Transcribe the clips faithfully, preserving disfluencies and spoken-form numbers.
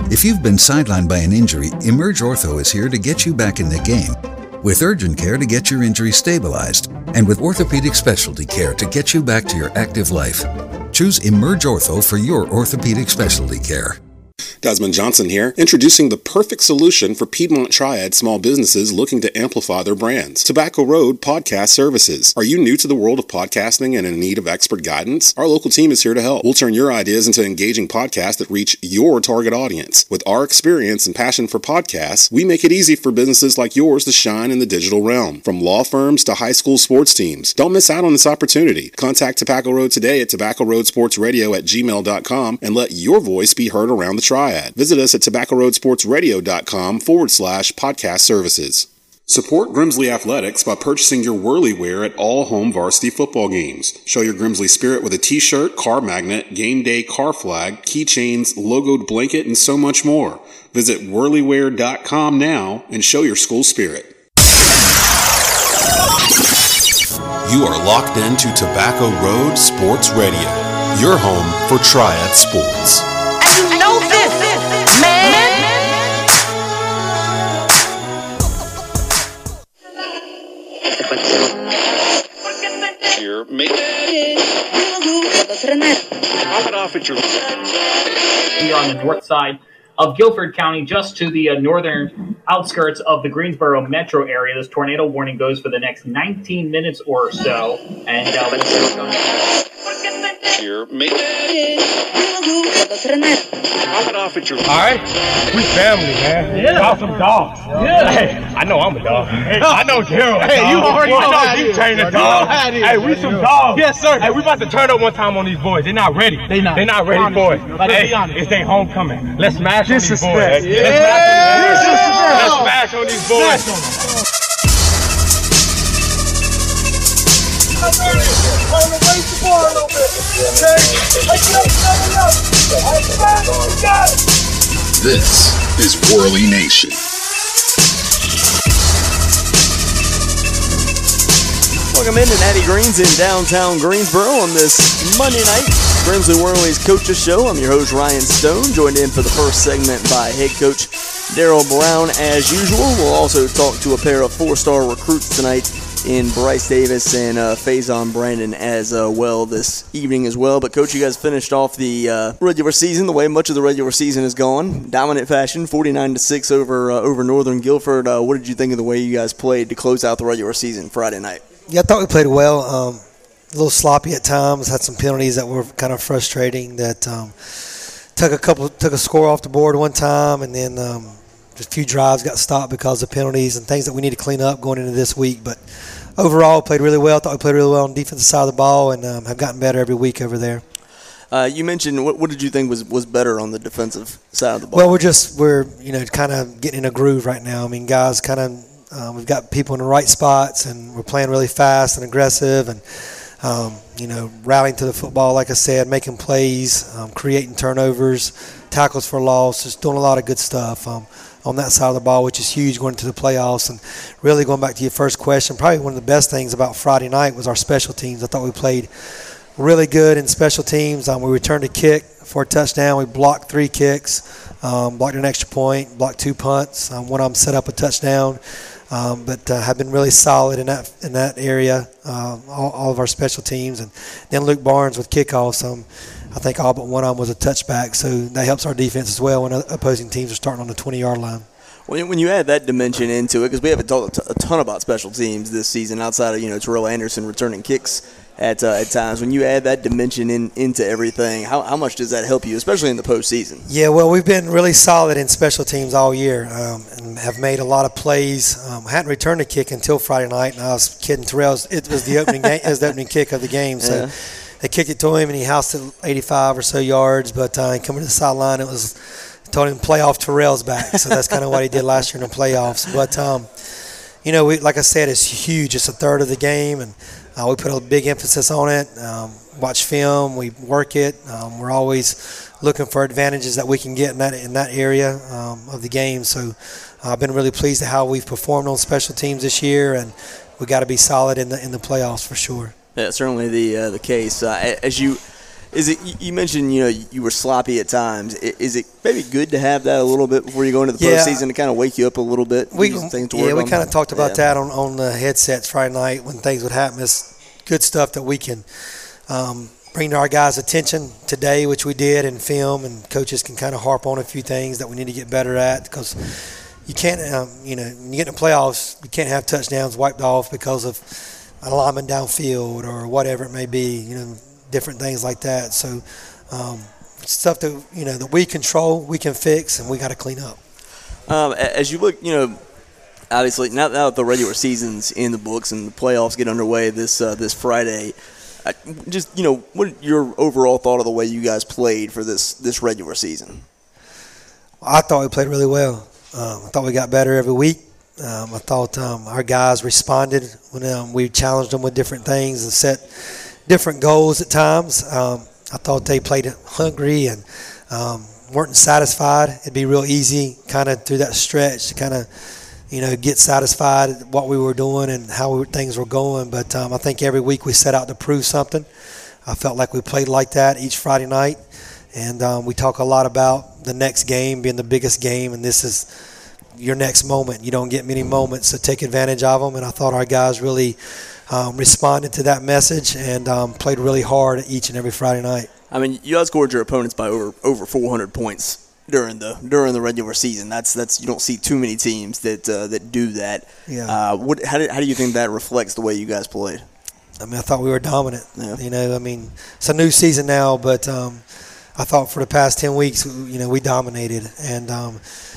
If you've been sidelined by an injury, Emerge Ortho is here to get you back in the game. With urgent care to get your injury stabilized, and with orthopedic specialty care to get you back to your active life. Choose Emerge Ortho for your orthopedic specialty care. Desmond Johnson here, introducing the perfect solution for Piedmont Triad small businesses looking to amplify their brands. Tobacco Road Podcast Services. Are you new to the world of podcasting and in need of expert guidance? Our local team is here to help. We'll turn your ideas into engaging podcasts that reach your target audience. With our experience and passion for podcasts, we make it easy for businesses like yours to shine in the digital realm. From law firms to high school sports teams. Don't miss out on this opportunity. Contact Tobacco Road today at tobacco road sports radio at gmail dot com and let your voice be heard around the triad. Visit us at tobacco road sports radio dot com forward slash podcast services. Support Grimsley Athletics by purchasing your Whirly wear at all home varsity football games. Show your Grimsley spirit with a t-shirt, car magnet, game day car flag, keychains, logoed blanket, and so much more. Visit whirly wear dot com now and show your school spirit. You are locked into Tobacco Road Sports Radio, your home for Triad Sports. You know this, man. Here, make We are on the north side of Guilford County, just to the uh, northern outskirts of the Greensboro metro area. This tornado warning goes for the next nineteen minutes or so. And uh, let's see what's going on. Here, make Alright, we family, man. Yeah. Y'all some dogs. Yeah. Hey, I know I'm a dog. Hey, I know Gerald. Hey, dog. You already know I know D-Train a dog. Hey, we some dogs. Yes, sir. Hey, we about to turn up one time on these boys. They're not ready. They not. They're not ready honest. for it. But hey, it's their homecoming. Let's smash on these boys. Yeah. Let's smash on these boys. Let's smash on these boys. This is Whirly Nation. Welcome into Natty Greens in downtown Greensboro on this Monday night Grimsley Whirly's Coaches Show. I'm your host Ryan Stone, joined in for the first segment by head coach Daryl Brown as usual. We'll also talk to a pair of four-star recruits tonight in Bryce Davis and uh, Faison Brandon as uh, well this evening as well. But, Coach, you guys finished off the uh, regular season the way much of the regular season has gone. Dominant fashion, forty-nine to six over uh, over Northern Guilford. Uh, what did you think of the way you guys played to close out the regular season Friday night? Yeah, I thought we played well. Um, a little sloppy at times. Had some penalties that were kind of frustrating. That um, took a couple, took a score off the board one time, and then um, just a few drives got stopped because of penalties and things that we need to clean up going into this week. But overall, played really well. Thought we played really well on the defensive side of the ball, and um, have gotten better every week over there. Uh, you mentioned what, what did you think was, was better on the defensive side of the ball? Well, we're just we're you know kind of getting in a groove right now. I mean, guys, kind of um, we've got people in the right spots, and we're playing really fast and aggressive, and um, you know rallying to the football. Like I said, making plays, um, creating turnovers, tackles for loss, just doing a lot of good stuff. Um, on that side of the ball, which is huge going into the playoffs. And really going back to your first question, probably one of the best things about Friday night was our special teams. I thought we played really good in special teams. Um, we returned a kick for a touchdown. We blocked three kicks, um, blocked an extra point, blocked two punts. Um, one of them set up a touchdown. Um, but uh, have been really solid in that in that area, uh, all, all of our special teams. And then Luke Barnes with kickoffs. Um, I think all but one of them was a touchback, so that helps our defense as well when opposing teams are starting on the twenty-yard line. When, when you add that dimension into it, because we haven't talked a ton about special teams this season outside of, you know, Terrell Anderson returning kicks at uh, at times. When you add that dimension in into everything, how, how much does that help you, especially in the postseason? Yeah, well, we've been really solid in special teams all year um, and have made a lot of plays. Um, hadn't returned a kick until Friday night, and I was kidding Terrell. It was the opening game, it was the opening kick of the game, so. Yeah. They kicked it to him, and he housed it eighty-five or so yards. But uh, coming to the sideline, it was told him play off Terrell's back. So that's kind of what he did last year in the playoffs. But um, you know, we, like I said, it's huge. It's a third of the game, and uh, we put a big emphasis on it. Um, watch film, we work it. Um, we're always looking for advantages that we can get in that in that area um, of the game. So uh, I've been really pleased at how we've performed on special teams this year, and we got to be solid in the in the playoffs for sure. Yeah, certainly the uh, the case. Uh, as you Is it? You mentioned you know you were sloppy at times. Is it maybe good to have that a little bit before you go into the yeah. postseason to kind of wake you up a little bit? We things to yeah work we on? kind of talked about yeah. that on, on the headsets Friday night when things would happen. It's good stuff that we can um, bring to our guys' attention today, which we did in film, and coaches can kind of harp on a few things that we need to get better at because you can't um, you know when you get in the playoffs you can't have touchdowns wiped off because of an alignment downfield or whatever it may be. You know. Different things like that. So um, stuff that you know that we control, we can fix, and we got to clean up. Um, as you look, you know, obviously now, now that the regular season's in the books and the playoffs get underway this uh, this Friday, I, just you know, what your overall thought of the way you guys played for this this regular season? I thought we played really well. Um, I thought we got better every week. Um, I thought um, our guys responded when um, we challenged them with different things and set different goals at times. Um, I thought they played hungry and um, weren't satisfied. It'd be real easy kind of through that stretch to kind of, you know, get satisfied at what we were doing and how we, things were going. But um, I think every week we set out to prove something. I felt like we played like that each Friday night. And um, we talk a lot about the next game being the biggest game, and this is your next moment. You don't get many moments, so take advantage of them. And I thought our guys really Um, responded to that message and um, played really hard each and every Friday night. I mean, you outscored your opponents by over over four hundred points during the during the regular season. That's that's you don't see too many teams that uh, that do that. Yeah. Uh, what how do, how do you think that reflects the way you guys played? I mean, I thought we were dominant. Yeah. You know, I mean, it's a new season now, but um, I thought for the past ten weeks, you know, we dominated. And um,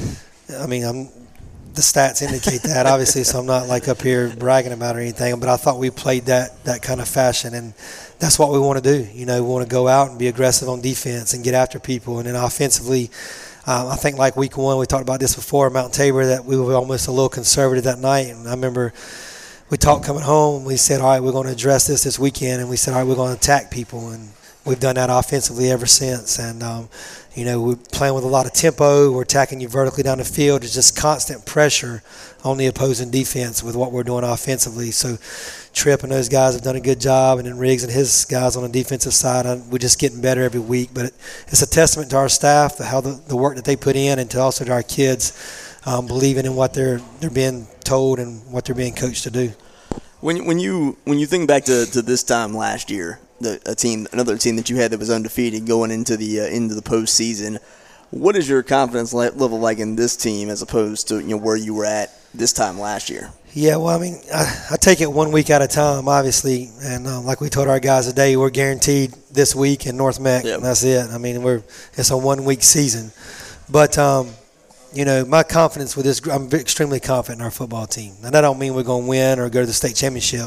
I mean, I'm. The stats indicate that, obviously, so I'm not like up here bragging about it or anything, but I thought we played that that kind of fashion, and that's what we want to do. You know, we want to go out and be aggressive on defense and get after people, and then offensively, um, I think like week one, we talked about this before, Mount Tabor, that we were almost a little conservative that night, and I remember we talked coming home, we said, all right, we're going to address this this weekend, and we said, all right, we're going to attack people, and we've done that offensively ever since, and um, you know, we're playing with a lot of tempo. We're attacking you vertically down the field. It's just constant pressure on the opposing defense with what we're doing offensively. So Tripp and those guys have done a good job, and then Riggs and his guys on the defensive side, we're just getting better every week. But it's a testament to our staff, how the, the work that they put in, and to also to our kids um, believing in what they're they're being told and what they're being coached to do. When when you when you think back to, to this time last year, the a team another team that you had that was undefeated going into the uh, into the postseason, what is your confidence level like in this team as opposed to you know where you were at this time last year? Yeah, well, I mean, I, I take it one week at a time, obviously, and uh, like we told our guys today, we're guaranteed this week in North Mech, yep. and that's it. I mean, we're it's a one-week season, but um, you know, my confidence with this, I'm extremely confident in our football team. And that don't mean we're going to win or go to the state championship,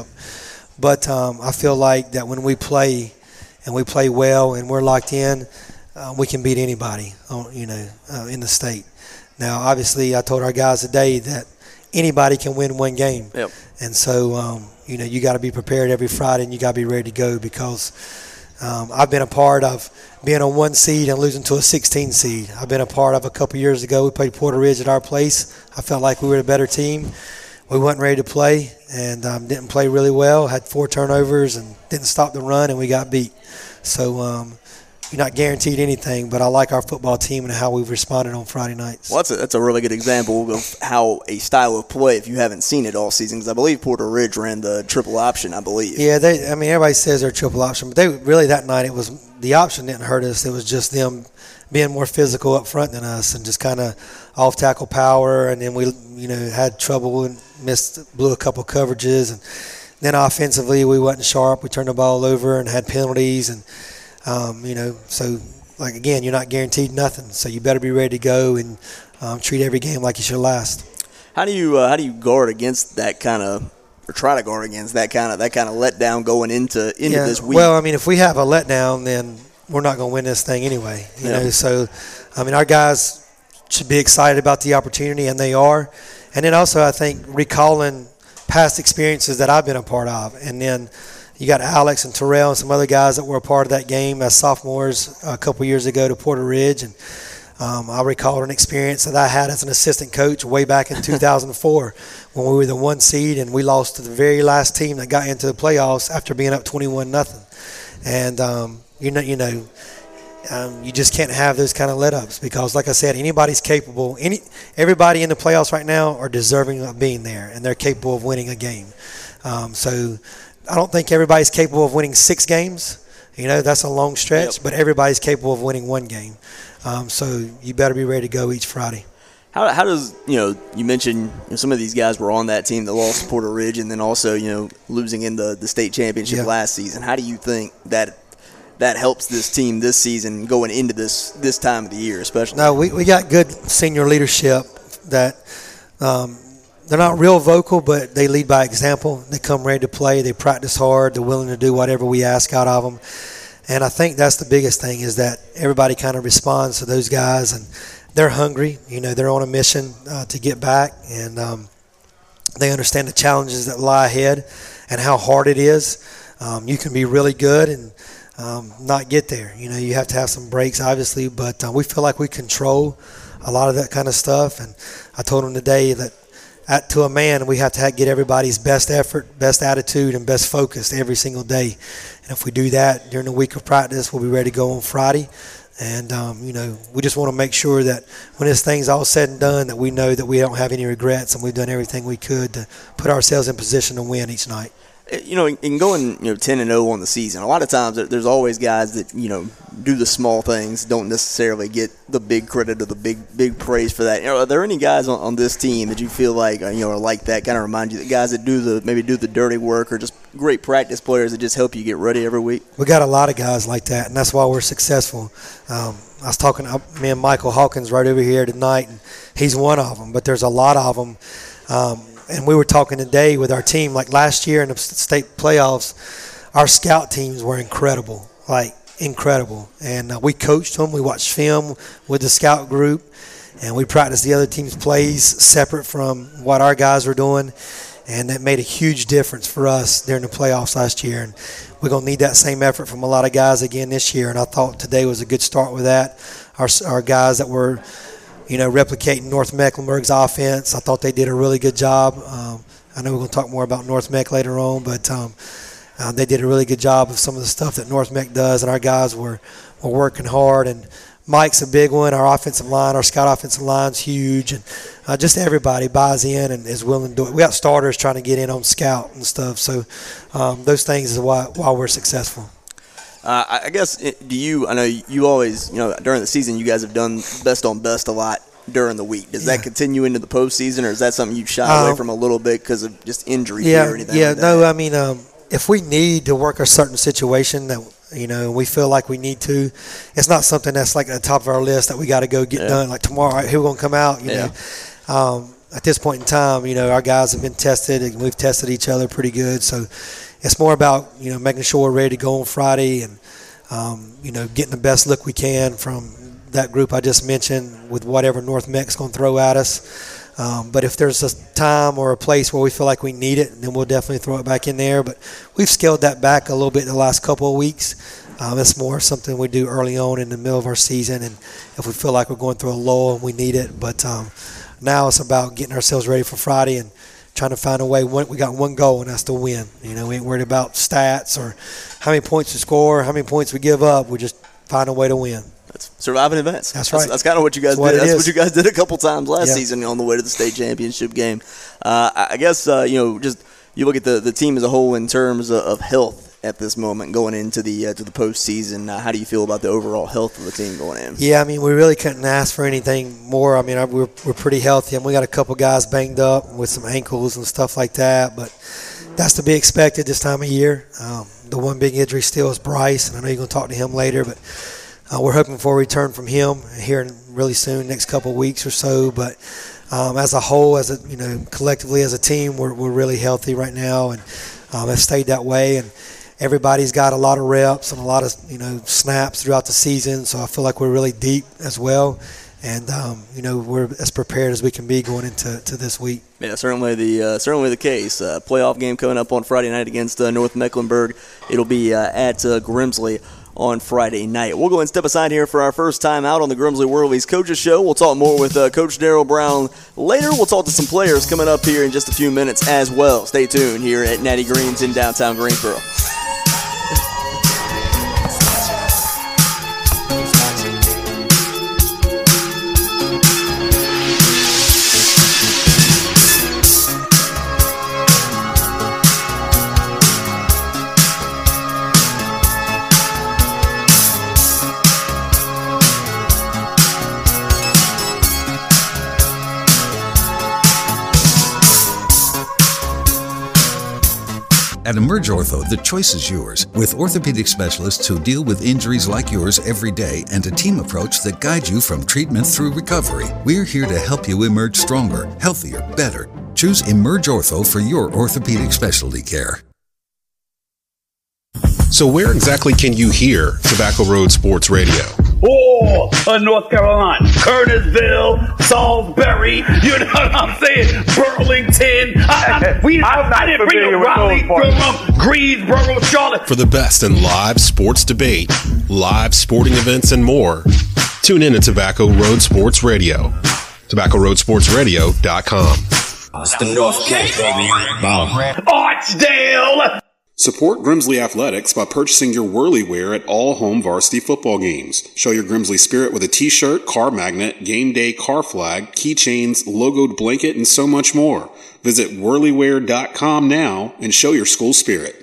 but um, I feel like that when we play and we play well and we're locked in, uh, we can beat anybody, on, you know, uh, in the state. Now, obviously, I told our guys today that anybody can win one game. Yep. And so, um, you know, you got to be prepared every Friday and you got to be ready to go because um, I've been a part of being a one seed and losing to a sixteen seed. I've been a part of a couple years ago. We played Porter Ridge at our place. I felt like we were a better team. We weren't ready to play and um, didn't play really well, had four turnovers and didn't stop the run, and we got beat. So, um, you're not guaranteed anything, but I like our football team and how we've responded on Friday nights. Well, that's a, that's a really good example of how a style of play, if you haven't seen it all season, because I believe Porter Ridge ran the triple option, I believe. Yeah, they. I mean, everybody says they're triple option, but they really that night it was the option didn't hurt us. It was just them being more physical up front than us and just kind of off tackle power, and then we, you know, had trouble and missed, blew a couple coverages, and then offensively we wasn't sharp. We turned the ball over and had penalties and. Um, you know, so, like, again, you're not guaranteed nothing. So you better be ready to go and um, treat every game like it's your last. How do you uh, how do you guard against that kind of, or try to guard against that kind of that kind of letdown going into into yeah, this week? Well, I mean, if we have a letdown, then we're not going to win this thing anyway. You yeah. know, so I mean, our guys should be excited about the opportunity, and they are. And then also, I think recalling past experiences that I've been a part of, and then. You got Alex and Terrell and some other guys that were a part of that game as sophomores a couple years ago to Porter Ridge. And um, I recall an experience that I had as an assistant coach way back in two thousand four when we were the one seed and we lost to the very last team that got into the playoffs after being up twenty-one nothing. And, um, you know, you know, um, you just can't have those kind of let-ups because, like I said, anybody's capable. Any everybody in the playoffs right now are deserving of being there, and they're capable of winning a game. Um, so I don't think everybody's capable of winning six games. You know, that's a long stretch, yep. but everybody's capable of winning one game. Um, so you better be ready to go each Friday. How, how does, you know, you mentioned you know, some of these guys were on that team that lost to Porter Ridge and then also, you know, losing in the, the state championship yeah. last season. How do you think that that helps this team this season going into this this time of the year especially? No, we, we got good senior leadership that um, they're not real vocal, but they lead by example. They come ready to play. They practice hard. They're willing to do whatever we ask out of them. And I think that's the biggest thing is that everybody kind of responds to those guys, and they're hungry. You know, they're on a mission uh, to get back, and um, they understand the challenges that lie ahead and how hard it is. Um, you can be really good and um, not get there. You know, you have to have some breaks, obviously, but uh, we feel like we control a lot of that kind of stuff. And I told them today that at, to a man, we have to have, get everybody's best effort, best attitude, and best focus every single day. And if we do that during the week of practice, we'll be ready to go on Friday. And, um, you know, we just want to make sure that when this thing's all said and done, that we know that we don't have any regrets and we've done everything we could to put ourselves in position to win each night. You know, in going, you know, ten and oh on the season, a lot of times there's always guys that, you know, do the small things, don't necessarily get the big credit or the big big praise for that. You know, are there any guys on, on this team that you feel like, you know, are like that, kind of remind you, that guys that do the maybe do the dirty work or just great practice players that just help you get ready every week? We got a lot of guys like that, and that's why we're successful. Um, I was talking to me and Michael Hawkins right over here tonight, and he's one of them, but there's a lot of them. Um, And we were talking today with our team, like last year in the state playoffs, our scout teams were incredible, like incredible. And uh, we coached them. We watched film with the scout group, and we practiced the other team's plays separate from what our guys were doing. And that made a huge difference for us during the playoffs last year. And we're going to need that same effort from a lot of guys again this year. And I thought today was a good start with that. Our, our guys that were – you know, replicating North Mecklenburg's offense. I thought they did a really good job. Um, I know we're going to talk more about North Meck later on, but um, uh, they did a really good job of some of the stuff that North Meck does, and our guys were, were working hard. And Mike's a big one. Our offensive line, our scout offensive line's huge, and uh, just everybody buys in and is willing to do it. We got starters trying to get in on scout and stuff, so um, those things is why, why we're successful. Uh, I guess, do you, I know you always, you know, during the season you guys have done best on best a lot during the week. Does yeah. that continue into the postseason, or is that something you shy um, away from a little bit because of just injury yeah, or anything Yeah, like that? no, I mean, um, if we need to work a certain situation that, you know, we feel like we need to, it's not something that's like at the top of our list that we got to go get yeah. done. Like tomorrow, all right, who going to come out, you yeah. know. Um, at this point in time, you know, our guys have been tested, and we've tested each other pretty good. So it's more about, you know, making sure we're ready to go on Friday and, Um, you know, getting the best look we can from that group I just mentioned with whatever North Meck's going to throw at us. Um, but if there's a time or a place where we feel like we need it, then we'll definitely throw it back in there. But we've scaled that back a little bit in the last couple of weeks. Um, it's more something we do early on in the middle of our season, and if we feel like we're going through a lull and we need it. But um, now it's about getting ourselves ready for Friday and trying to find a way. We got one goal, and that's to win. You know, we ain't worried about stats or how many points we score, how many points we give up. We just find a way to win. That's surviving events. That's right. That's, that's kind of what you guys that's did. What that's is. what you guys did a couple times last yeah. season on the way to the state championship game. Uh, I guess, uh, you know, just you look at the, the team as a whole in terms of, of health at this moment going into the uh, to the postseason. Uh, how do you feel about the overall health of the team going in? Yeah, I mean, we really couldn't ask for anything more. I mean, I, we're, we're pretty healthy, and we got a couple guys banged up with some ankles and stuff like that, but that's to be expected this time of year. Um, the one big injury still is Bryce, and I know you're going to talk to him later, but uh, we're hoping for a return from him here in really soon, next couple of weeks or so. But um, as a whole, as a you know, collectively as a team, we're we're really healthy right now, and um, have stayed that way. And everybody's got a lot of reps and a lot of you know snaps throughout the season, so I feel like we're really deep as well. And um, you know we're as prepared as we can be going into to this week. Yeah, certainly the uh, certainly the case. Uh, playoff game coming up on Friday night against uh, North Mecklenburg. It'll be uh, at uh, Grimsley on Friday night. We'll go and step aside here for our first time out on the Grimsley Whirlies Coaches Show. We'll talk more with uh, Coach Daryl Brown later. We'll talk to some players coming up here in just a few minutes as well. Stay tuned here at Natty Greens in downtown Greensboro. At Emerge Ortho, the choice is yours, with orthopedic specialists who deal with injuries like yours every day and a team approach that guides you from treatment through recovery. We're here to help you emerge stronger, healthier, better. Choose Emerge Ortho for your orthopedic specialty care. So where exactly can you hear Tobacco Road Sports Radio? Oh, uh, North Carolina, Kernersville, Salisbury, you know what I'm saying? Burlington. I, I, we, I, I didn't bring up Raleigh, Durham, Greensboro, Charlotte. For the best in live sports debate, live sporting events, and more, tune in to Tobacco Road Sports Radio. Tobacco Road Sports Radio dot com. It's the North Cape, baby. Archdale. Support Grimsley Athletics by purchasing your Whirly wear at all home varsity football games. Show your Grimsley spirit with a t-shirt, car magnet, game day car flag, keychains, logoed blanket, and so much more. Visit whirly wear dot com now and show your school spirit.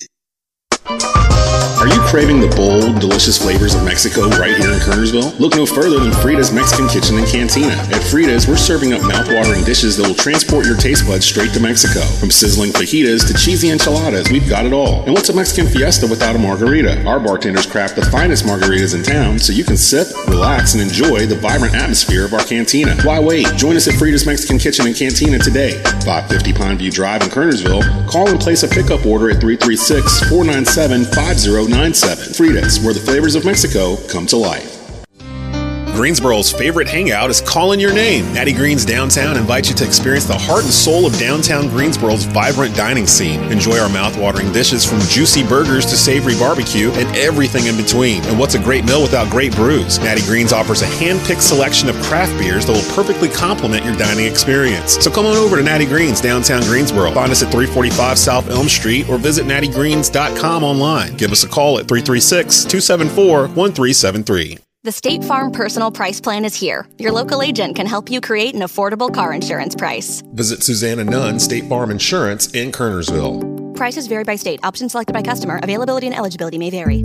Are you craving the bold, delicious flavors of Mexico right here in Kernersville? Look no further than Frida's Mexican Kitchen and Cantina. At Frida's, we're serving up mouth-watering dishes that will transport your taste buds straight to Mexico. From sizzling fajitas to cheesy enchiladas, we've got it all. And what's a Mexican fiesta without a margarita? Our bartenders craft the finest margaritas in town so you can sip, relax, and enjoy the vibrant atmosphere of our cantina. Why wait? Join us at Frida's Mexican Kitchen and Cantina today. five fifty Pineview Drive in Kernersville. Call and place a pickup order at three three six, four nine seven, five zero nine seven. Frida's, where the flavors of Mexico come to life. Greensboro's favorite hangout is calling your name. Natty Green's Downtown invites you to experience the heart and soul of downtown Greensboro's vibrant dining scene. Enjoy our mouth-watering dishes from juicy burgers to savory barbecue and everything in between. And what's a great meal without great brews? Natty Green's offers a hand-picked selection of craft beers that will perfectly complement your dining experience. So come on over to Natty Green's Downtown Greensboro. Find us at three forty-five South Elm Street or visit natty greens dot com online. Give us a call at three three six, two seven four, one three seven three. The State Farm Personal Price Plan is here. Your local agent can help you create an affordable car insurance price. Visit Susanna Nunn, State Farm Insurance in Kernersville. Prices vary by state. Options selected by customer. Availability and eligibility may vary.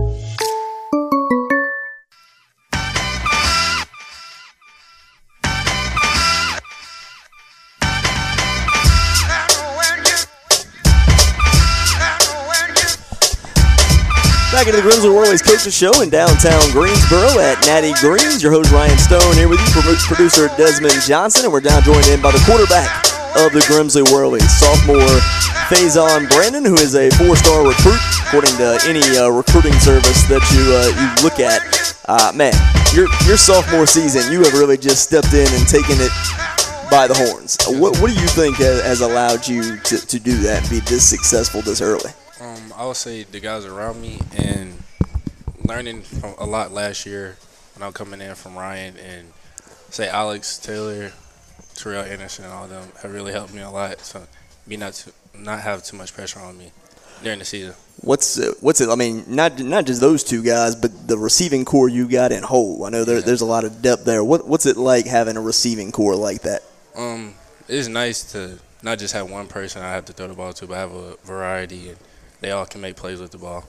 Back into the Grimsley Whirlies Coaches Show in downtown Greensboro at Natty Greens. Your host Ryan Stone here with you, producer Desmond Johnson, and we're now joined in by the quarterback of the Grimsley Whirlies, sophomore Faison Brandon, who is a four-star recruit, according to any uh, recruiting service that you uh, you look at. Uh, man, your your sophomore season, you have really just stepped in and taken it by the horns. What what do you think has, has allowed you to, to do that and be this successful this early? Um, I would say the guys around me and learning from a lot last year when I'm coming in from Ryan and say Alex Taylor, Terrell Anderson, and all of them have really helped me a lot. So me not to not have too much pressure on me during the season. What's uh, what's it? I mean, not not just those two guys, but the receiving core you got in whole. I know there, yeah. there's a lot of depth there. What what's it like having a receiving core like that? Um, it's nice to not just have one person I have to throw the ball to, but have a variety and they all can make plays with the ball.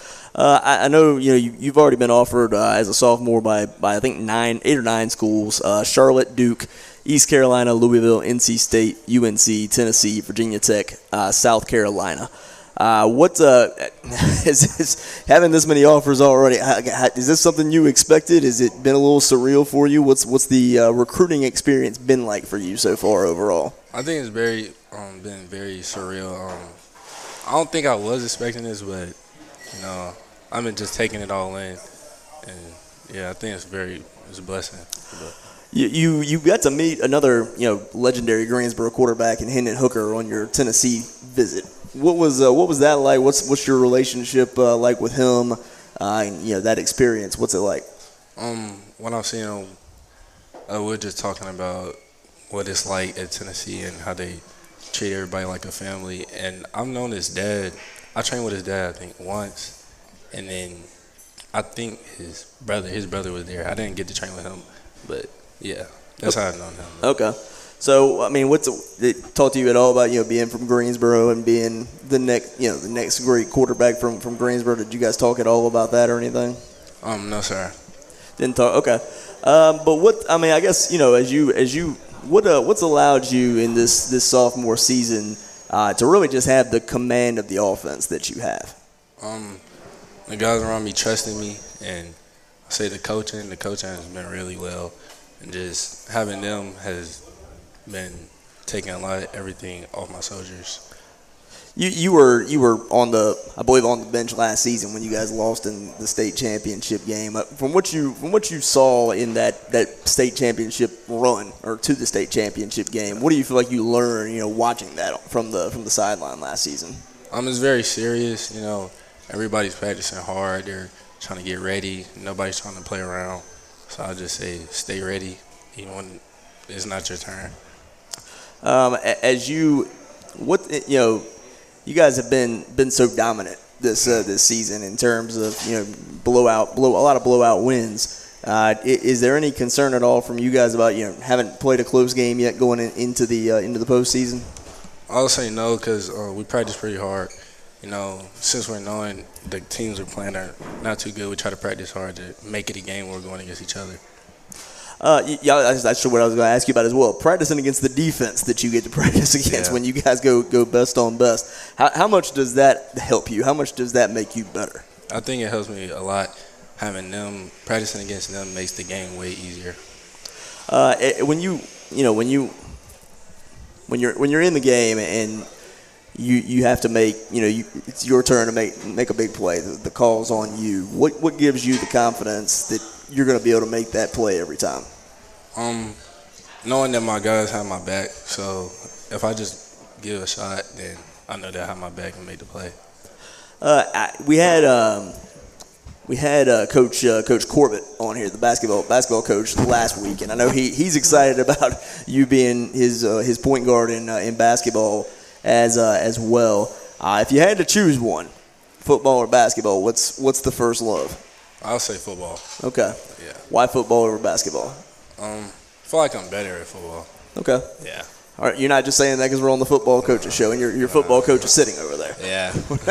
Uh, I, I know you know you, you've already been offered uh, as a sophomore by, by I think nine, eight or nine schools: uh, Charlotte, Duke, East Carolina, Louisville, N C State, U N C, Tennessee, Virginia Tech, uh, South Carolina. Uh, what uh, is this, having this many offers already? How, how, is this something you expected? Has it been a little surreal for you? What's what's the uh, recruiting experience been like for you so far overall? I think it's very um, been very surreal. Um, I don't think I was expecting this, but, you know, I've been just taking it all in. And, yeah, I think it's very – it's a blessing. You, you you got to meet another, you know, legendary Greensboro quarterback in Hendon Hooker on your Tennessee visit. What was uh, what was that like? What's what's your relationship uh, like with him uh, and, you know, that experience? What's it like? Um, when I see him, uh, we're just talking about what it's like at Tennessee and how they – treat everybody like a family. And I've known his dad. I trained with his dad, I think, once. And then I think his brother, his brother was there. I didn't get to train with him. But, yeah, that's okay. How I've known him. Okay. So, I mean, what's it talk to you at all about, you know, being from Greensboro and being the next, you know, the next great quarterback from, from Greensboro? Did you guys talk at all about that or anything? Um, no, sir. Didn't talk. Okay. Um, but what, I mean, I guess, you know, as you, as you, What uh, what's allowed you in this, this sophomore season uh, to really just have the command of the offense that you have? Um, the guys around me trusting me, and I say the coaching. The coaching has been really well, and just having them has been taking a lot of everything off my soldiers. You you were you were on the I believe on the bench last season when you guys lost in the state championship game. From what you from what you saw in that, that state championship run or to the state championship game, what do you feel like you learned, you know, watching that from the from the sideline last season? Um, it's very serious. You know, everybody's practicing hard. They're trying to get ready. Nobody's trying to play around. So I'll just say stay ready, even when it's not your turn. Um, as you, what you know. You guys have been been so dominant this uh, this season in terms of, you know, blowout, blow a lot of blowout wins. Uh, is there any concern at all from you guys about, you know, haven't played a close game yet going in, into the uh, into the postseason? I'll say no because uh, we practice pretty hard. You know, since we're knowing the teams we're playing are not too good, we try to practice hard to make it a game where we're going against each other. Uh, yeah, that's, that's what I was going to ask you about as well. Practicing against the defense that you get to practice against yeah. when you guys go go best on best. How, how much does that help you? How much does that make you better? I think it helps me a lot. Having them, practicing against them makes the game way easier. Uh, when you, you know, when you, when you're when you're in the game and you you have to make, you know, you, it's your turn to make make a big play. The, the call's on you. What what gives you the confidence that you're going to be able to make that play every time? Um, knowing that my guys have my back, so if I just give a shot, then I know they have my back and make the play. Uh, I, we had um, we had uh, Coach uh, Coach Corbett on here, the basketball basketball coach, last week, and I know he he's excited about you being his uh, his point guard in uh, in basketball as uh, as well. Uh, if you had to choose one, football or basketball, what's what's the first love? I'll say football. Okay. Yeah. Why football over basketball? Um, I feel like I'm better at football. Okay. Yeah. All right. You're not just saying that because we're on the football coaches show, and your your football coach is sitting over there. Yeah.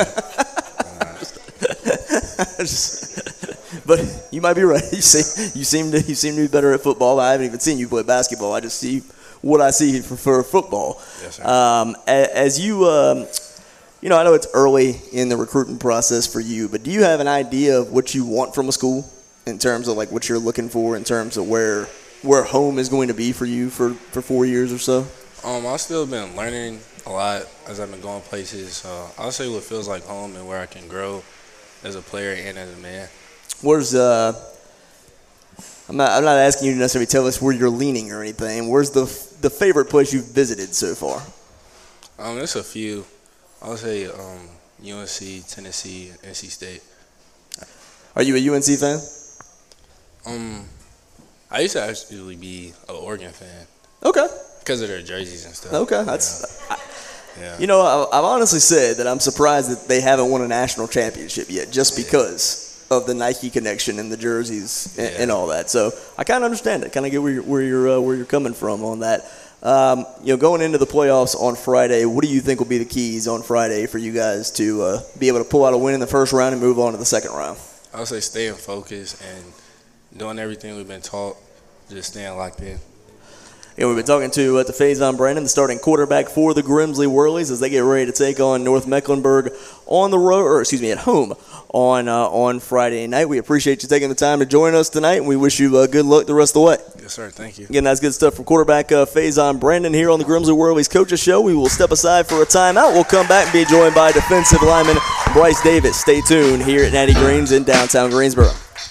just, but you might be right. You see, you seem to you seem to be better at football. I haven't even seen you play basketball. I just see what I see for, for football. Yes, sir. Um, as you. Um, You know, I know it's early in the recruiting process for you, but do you have an idea of what you want from a school in terms of like what you're looking for in terms of where where home is going to be for you for, for four years or so? Um, I've still been learning a lot as I've been going places. So I'll say what feels like home and where I can grow as a player and as a man. Where's uh? I'm not I'm not asking you to necessarily tell us where you're leaning or anything. Where's the the favorite place you've visited so far? Um, there's a few. I would say um, U N C, Tennessee, N C State. Are you a U N C fan? Um, I used to actually be an Oregon fan. Okay. Because of their jerseys and stuff. Okay, that's. Yeah. I, yeah. You know, I, I've honestly said that I'm surprised that they haven't won a national championship yet, just because yeah. of the Nike connection and the jerseys and, yeah. and all that. So I kind of understand it. Kind of get where you're where you're uh, where you're coming from on that. Um, you know, going into the playoffs on Friday, what do you think will be the keys on Friday for you guys to uh, be able to pull out a win in the first round and move on to the second round? I would say staying focused and doing everything we've been taught, just staying locked in. Yeah, we've been talking to uh, to Faison Brandon, the starting quarterback for the Grimsley Whirlies, as they get ready to take on North Mecklenburg on the road, or excuse me, at home on uh, on Friday night. We appreciate you taking the time to join us tonight, and we wish you uh, good luck the rest of the way. Yes, sir. Thank you. Again, that's good stuff from quarterback uh, Faison Brandon here on the Grimsley Whirlies Coaches Show. We will step aside for a timeout. We'll come back and be joined by defensive lineman Bryce Davis. Stay tuned here at Natty Greens in downtown Greensboro.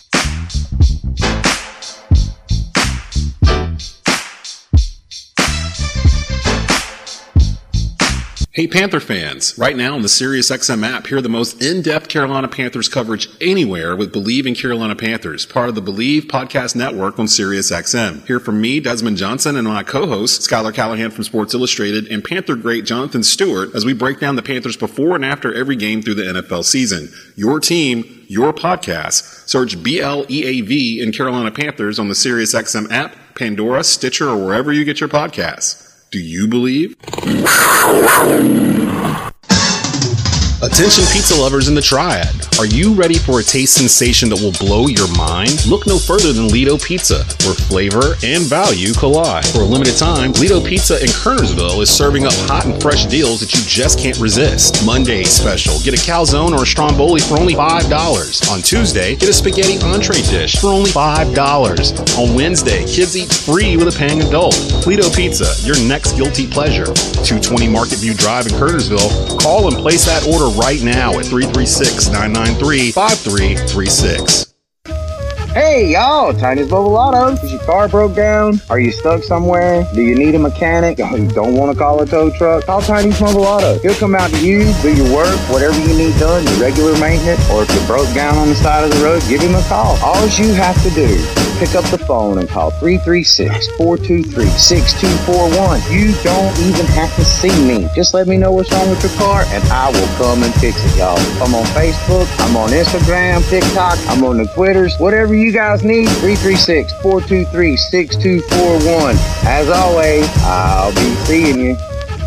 Hey Panther fans, right now on the SiriusXM app, hear the most in-depth Carolina Panthers coverage anywhere with Believe in Carolina Panthers, part of the Believe podcast network on SiriusXM. Hear from me, Desmond Johnson, and my co-host, Skylar Callahan from Sports Illustrated, and Panther great Jonathan Stewart as we break down the Panthers before and after every game through the N F L season. Your team, your podcast. Search B L E A V in Carolina Panthers on the SiriusXM app, Pandora, Stitcher, or wherever you get your podcasts. Do you believe? Attention pizza lovers in the Triad. Are you ready for a taste sensation that will blow your mind? Look no further than Lido Pizza, where flavor and value collide. For a limited time, Lido Pizza in Kernersville is serving up hot and fresh deals that you just can't resist. Monday special, get a calzone or a stromboli for only five dollars. On Tuesday, get a spaghetti entree dish for only five dollars. On Wednesday, kids eat free with a paying adult. Lido Pizza, your next guilty pleasure. two twenty Market View Drive in Kernersville. Call and place that order right now at three three six, nine nine three, five three three six. Hey y'all, Tiny's Mobile Auto. Is your car broke down? Are you stuck somewhere? Do you need a mechanic? You don't want to call a tow truck? Call Tiny's Mobile Auto. He'll come out to you, do your work, whatever you need done, your regular maintenance, or if you're broke down on the side of the road, give him a call. All you have to do is pick up the phone and call three three six, four two three, six two four one. You don't even have to see me. Just let me know what's wrong with your car and I will come and fix it, y'all. I'm on Facebook, I'm on Instagram, TikTok, I'm on the Twitters, whatever you guys need, three three six, four two three, six two four one. As always, I'll be seeing you.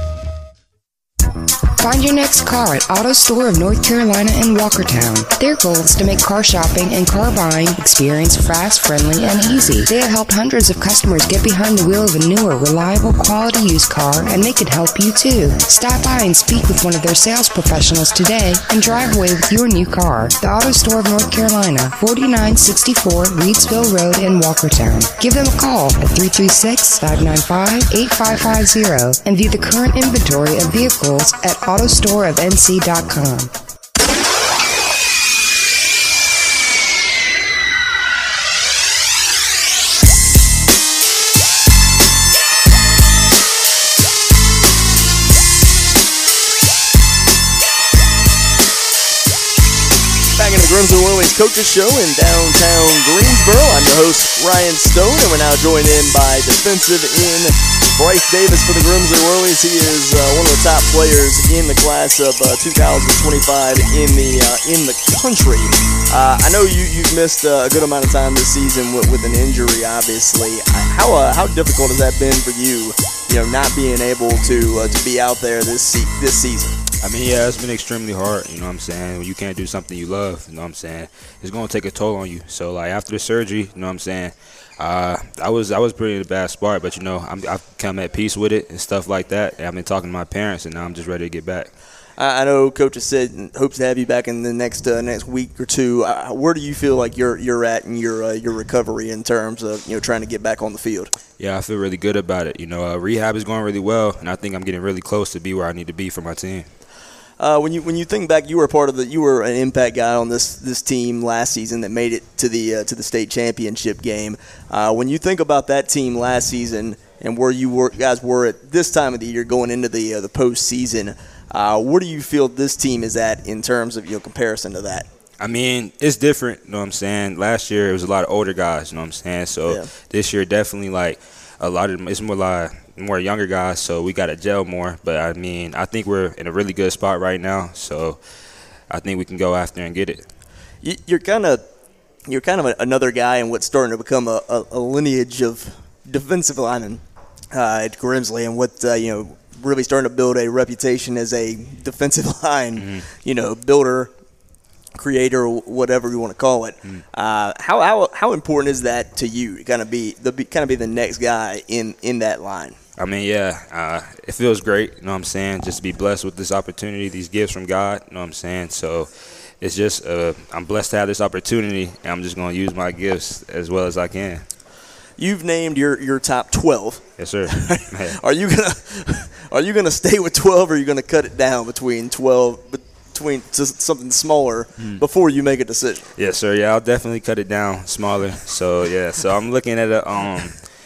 Find your next car at Auto Store of North Carolina in Walkertown. Their goal is to make car shopping and car buying experience fast, friendly, and easy. They have helped hundreds of customers get behind the wheel of a newer, reliable, quality used car, and they could help you too. Stop by and speak with one of their sales professionals today and drive away with your new car. The Auto Store of North Carolina, forty-nine sixty-four Reedsville Road in Walkertown. Give them a call at three three six, five nine five, eight five five zero and view the current inventory of vehicles at auto store of n c dot com. Back in the Grimsley Whirlwings Coaches Show in downtown Greensboro. I'm your host, Ryan Stone, and we're now joined in by defensive end Bryce Davis for the Grimsley Whirlwings. He is uh, one of the top players in the class of uh, two thousand twenty-five in the uh, in the country. Uh, I know you you've missed uh, a good amount of time this season with, with an injury, obviously. How uh, how difficult has that been for you? You know, not being able to uh, to be out there this se- this season. I mean, yeah, it's been extremely hard, you know what I'm saying? When you can't do something you love, you know what I'm saying? It's going to take a toll on you. So, like, after the surgery, you know what I'm saying, uh, I was I was pretty in a bad spot, but, you know, I'm, I've come at peace with it and stuff like that. And I've been talking to my parents, and now I'm just ready to get back. I know Coach has said hopes to have you back in the next uh, next week or two. Uh, where do you feel like you're you're at in your uh, your recovery in terms of you know trying to get back on the field? Yeah, I feel really good about it. You know, uh, rehab is going really well, and I think I'm getting really close to be where I need to be for my team. Uh, when you when you think back, you were part of the you were an impact guy on this this team last season that made it to the uh, to the state championship game. Uh, when you think about that team last season and where you were guys were at this time of the year going into the uh, the postseason. Uh, where do you feel this team is at in terms of your comparison to that? I mean, it's different, you know what I'm saying? Last year, it was a lot of older guys, you know what I'm saying? So yeah. This year, definitely, like, a lot of – it's more like more younger guys, so we got to gel more. But, I mean, I think we're in a really good spot right now, so I think we can go after and get it. You're kind of you're kind of a, another guy in what's starting to become a, a, a lineage of defensive linemen uh, at Grimsley and what, uh, you know, really starting to build a reputation as a defensive line, mm-hmm. you know, builder, creator, whatever you want to call it. Mm-hmm. Uh, how how how important is that to you? To kind of be the kind of be the next guy in, in that line. I mean, yeah, uh, it feels great. You know what I'm saying? Just to be blessed with this opportunity, these gifts from God. You know what I'm saying? So it's just uh, I'm blessed to have this opportunity, and I'm just going to use my gifts as well as I can. You've named your, your top twelve. Yes, sir. Are you gonna Are you gonna stay with twelve, or are you gonna cut it down between twelve between to something smaller hmm. before you make a decision? Yes, sir. Yeah, I'll definitely cut it down smaller. So yeah, so I'm looking at a um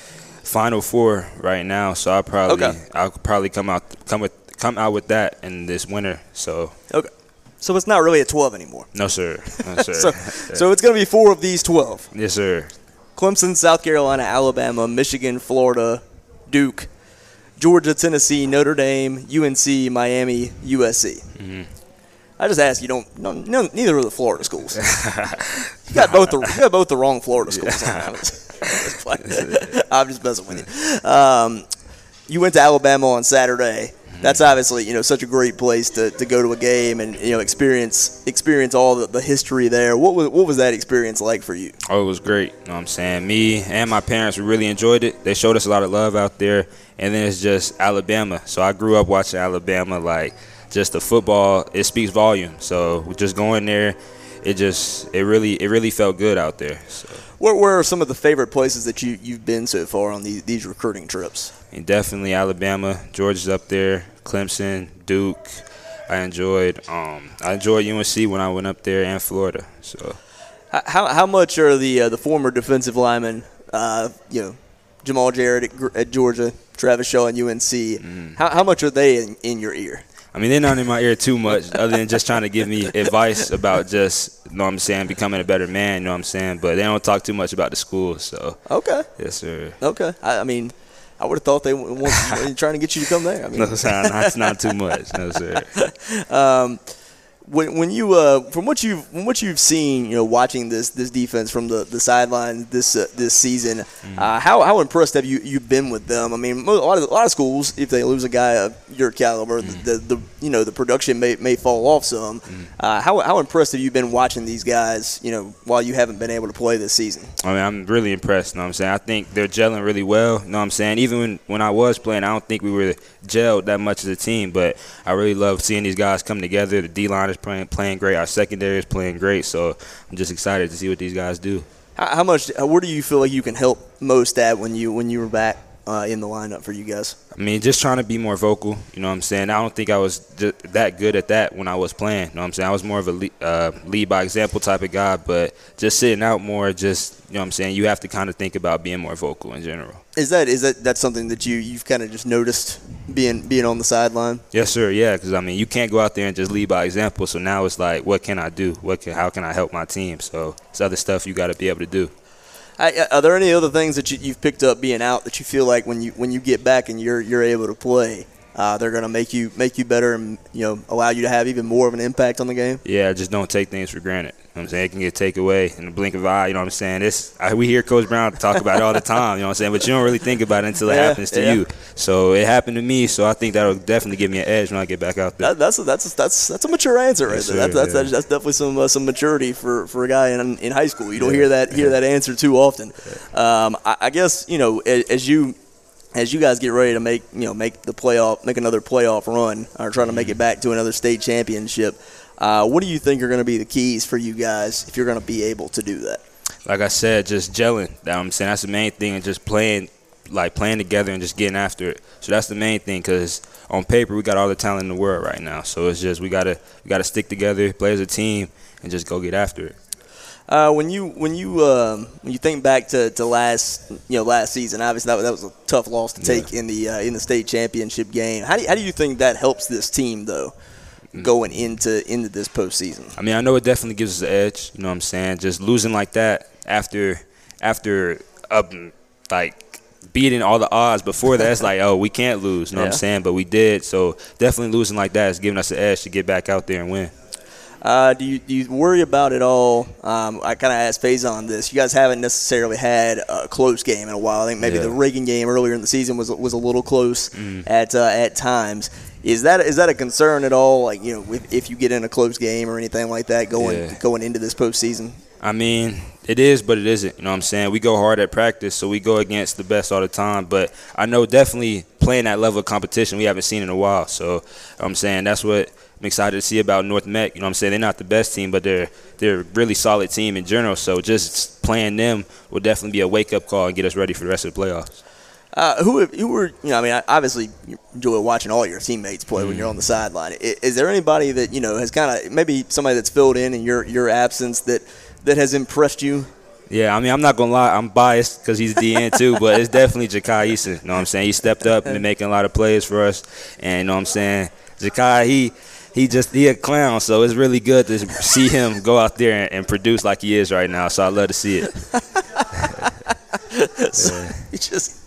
final four right now. So I'll probably okay. I'll probably come out come with come out with that in this winter. So okay. So it's not really a twelve anymore. No, sir. No, sir. so, yeah. so it's gonna be four of these twelve. Yes, sir. Clemson, South Carolina, Alabama, Michigan, Florida, Duke, Georgia, Tennessee, Notre Dame, U N C, Miami, U S C. Mm-hmm. I just asked you don't no, no neither of the Florida schools. you got both the you got both the wrong Florida schools. I'm just messing with you. Um, you went to Alabama on Saturday. that's obviously, you know, such a great place to, to go to a game and, you know, experience experience all the, the history there. What was what was that experience like for you? Oh, it was great. You know what I'm saying? Me and my parents really enjoyed it. They showed us a lot of love out there. And then it's just Alabama. So I grew up watching Alabama. Like, just the football, it speaks volume. So just going there, it just it really it really felt good out there. So. Where, where are some of the favorite places that you, you've been so far on these, these recruiting trips? And definitely Alabama. Georgia's up there. Clemson, Duke. I enjoyed um, I enjoyed U N C when I went up there, and Florida. So, how how much are the uh, the former defensive linemen, uh, you know, Jamal Jarrett at, at Georgia, Travis Shaw at U N C? Mm. How how much are they in, in your ear? I mean, they're not in my ear too much, other than just trying to give me advice about just, you know what I'm saying, becoming a better man, you know what I'm saying? But they don't talk too much about the school, so. Okay. Yes, sir. Okay. I, I mean, I would have thought they were trying to get you to come there. I mean. No, sir, not, not too much. No, sir. um, when when you uh, from what you've from what you've seen, you know, watching this this defense from the, the sideline this uh, this season, mm-hmm. uh, how how impressed have you you been with them? I mean, a lot of a lot of schools, if they lose a guy of your caliber, mm-hmm. the, the, the you know the production may may fall off some. Mm-hmm. Uh, how how impressed have you been watching these guys? You know, while you haven't been able to play this season. I mean, I'm really impressed. You know what I'm saying? I think they're gelling really well. You know what I'm saying? Even when when I was playing, I don't think we were gelled that much as a team, but I really love seeing these guys come together. The D-line is playing, playing great. Our secondary is playing great, so I'm just excited to see what these guys do. How, how much, where do you feel like you can help most at when you when you were back uh, in the lineup for you guys? I mean, just trying to be more vocal, you know what I'm saying? I don't think I was that good at that when I was playing, you know what I'm saying? I was more of a lead, uh, lead by example type of guy, but just sitting out more, just, you know what I'm saying, you have to kind of think about being more vocal in general. Is that is that that's something that you you've kind of just noticed being being on the sideline? Yes, sir. Yeah, because I mean you can't go out there and just lead by example. So now it's like, what can I do? What can how can I help my team? So it's other stuff you got to be able to do. I, are there any other things that you, you've picked up being out that you feel like when you when you get back and you're you're able to play, uh, they're gonna make you make you better and you know allow you to have even more of an impact on the game? Yeah, just don't take things for granted. You know what I'm saying? It can get taken away in the blink of an eye. You know what I'm saying? It's, I, we hear Coach Brown talk about it all the time, you know what I'm saying? But you don't really think about it until it yeah, happens to yeah. you. So it happened to me, so I think that'll definitely give me an edge when I get back out there. That, that's, a, that's, a, that's, that's a mature answer right yes, there. That's, that's, yeah. that's definitely some uh, some maturity for, for a guy in, in high school. You don't yeah. hear that hear that answer too often. Um, I, I guess, you know, as you as you guys get ready to make, you know, make the playoff, make another playoff run or trying to make it back to another state championship, Uh, what do you think are going to be the keys for you guys if you're going to be able to do that? Like I said, just gelling. You know what I'm saying? That's the main thing, and just playing, like playing together and just getting after it. So that's the main thing, because on paper we got all the talent in the world right now. So it's just we gotta we gotta stick together, play as a team, and just go get after it. Uh, when you when you um, when you think back to, to last you know last season, obviously that, that was a tough loss to take yeah. in the uh, in the state championship game. How do you, how do you think that helps this team though? Going into into this postseason? I mean, I know it definitely gives us an edge. You know what I'm saying? Just losing like that after after um, like beating all the odds before that, it's like, oh, we can't lose. You know yeah. what I'm saying? But we did. So definitely losing like that is giving us an edge to get back out there and win. Uh, do you do you worry about it all? Um, I kind of asked Faison this. You guys haven't necessarily had a close game in a while. I think maybe yeah. the Reagan game earlier in the season was was a little close mm. at uh, at times. Is that is that a concern at all? Like, you know, if, if you get in a close game or anything like that going yeah. going into this postseason? I mean, it is, but it isn't. You know what I'm saying? We go hard at practice, so we go against the best all the time. But I know definitely playing that level of competition we haven't seen in a while. So I'm saying that's what I'm excited to see about North Meck. You know what I'm saying? They're not the best team, but they're they're a really solid team in general. So just playing them will definitely be a wake-up call and get us ready for the rest of the playoffs. Uh, who who were you know? I mean, obviously you enjoy watching all your teammates play mm. when you're on the sideline. Is, is there anybody that you know has kind of maybe somebody that's filled in in your your absence that that has impressed you? Yeah, I mean, I'm not gonna lie, I'm biased because he's D N too, but it's definitely Ja'Kai Eason. You know what I'm saying? He stepped up and been making a lot of plays for us, and you know what I'm saying? Ja'Kai, he he just he a clown, so it's really good to see him go out there and, and produce like he is right now. So I love to see it. so yeah. He just.